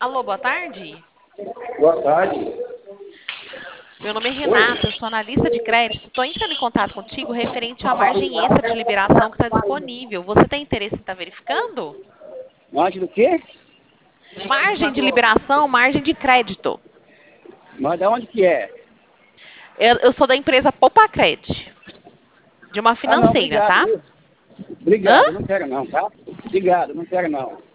Alô, boa tarde. Boa tarde. Meu nome é Oi. Renata, eu sou analista de crédito. Estou entrando em contato contigo referente à margem extra de liberação que está disponível. Você tem interesse em estar verificando? Margem do quê? Margem de liberação, margem de crédito. Mas de onde que é? Eu sou da empresa Poupacred, de uma Ah, não, financeira, obrigado, tá? viu? Hã? Obrigado, não quero não, tá? Obrigado, não quero não.